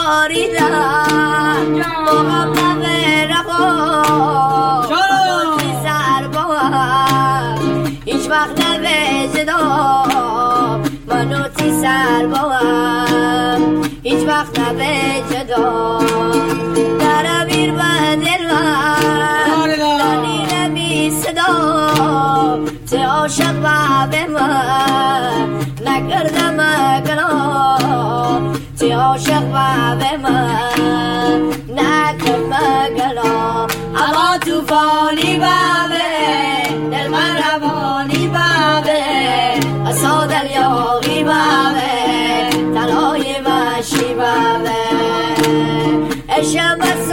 باریدم مقام رقا چی سر باهم هیچ وقت نوزدم منو تی سر باهم هیچ وقت نوزدم در امیر بدل من دانی نمی صدا تی عاشق به من نکردم گناه تی عاشق به من نکردم گناه اما توفانی بابه دل من روانی بابه اصا دلیاقی بابه تلای مشی بابه اشم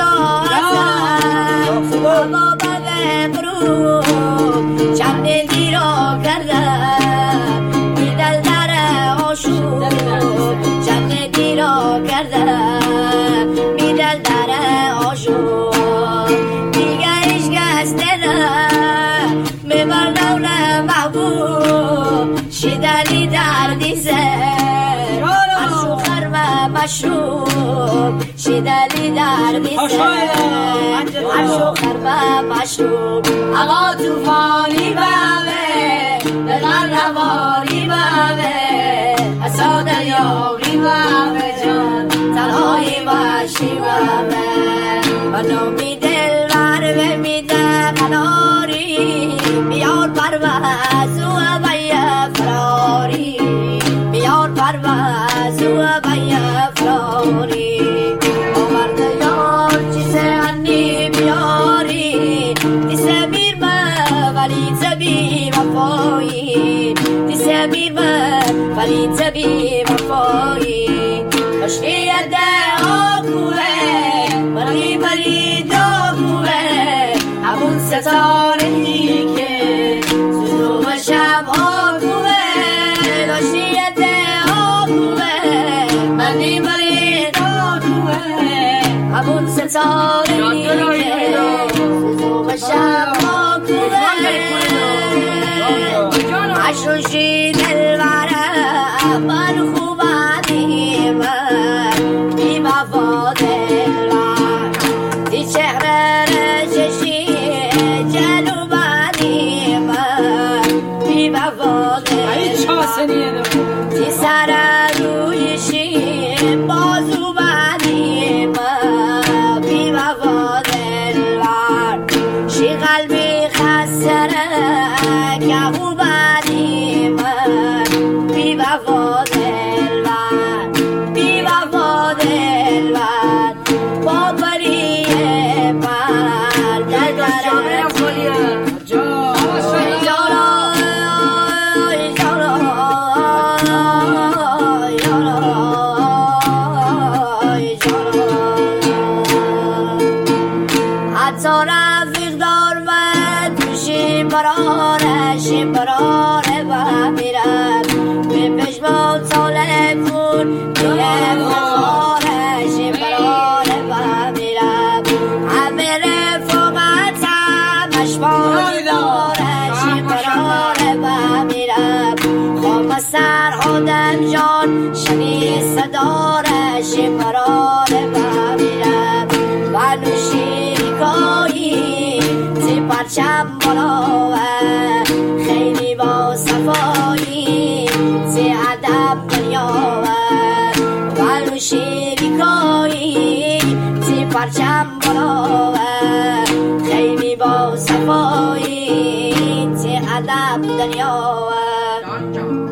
ساعتم اما بابه قروب چند دیرا کردم بی دل در آشوب چند دیرا کردم بی دل در آشوب دیگه ایش گسته نه میبردم محبوب شیدنی دردی زر اشو خرمه مشروب شیدنی دردی زر اشو خرمه مشروب اقا توفانی بابه دلن روانی بابه اصا دلیاقی بابه جان تلهای مشی بابه منو می دل بر میده قناری بیار پرواز و بیا فراری بیار پرواز و بیا فراری آورده یار چیزه انی بیاری دیسه میر من ولی تبی وفایی دیسه میر من ولی تبی وفایی کشکی ده آگوه منی بری داگوه همون ستاره که سوزو و شب آگوه داشتی ده آگوه منی بری داگوه همون ستاره که سوزو و شب آگوه عشوشی دل برم من خوبانی من بی وفا دل برم دی چهره رششی جلوبانی من بی وفا دل برم دی سر رویشی بازو بانی من بی وفا دل برم شی قلبی خسره که خوبانی من بی وفا دل برم بی وفا دل برم با بری پر در درم حتی رفیق دار من توشی براره و میرم به پشمان تالفون میرم بخارش براره و میرم همه رفاقتم اشباهی دارش براره و میرم خواه سر آدم جان شنی صدارش براره و میرم و نوشی کایی تی پرچم بالاوه خیلی با صفایی تی ادب دنیاوه ولو شیری کایی تی پرچم بالاوه خیلی با صفایی تی ادب دنیاوه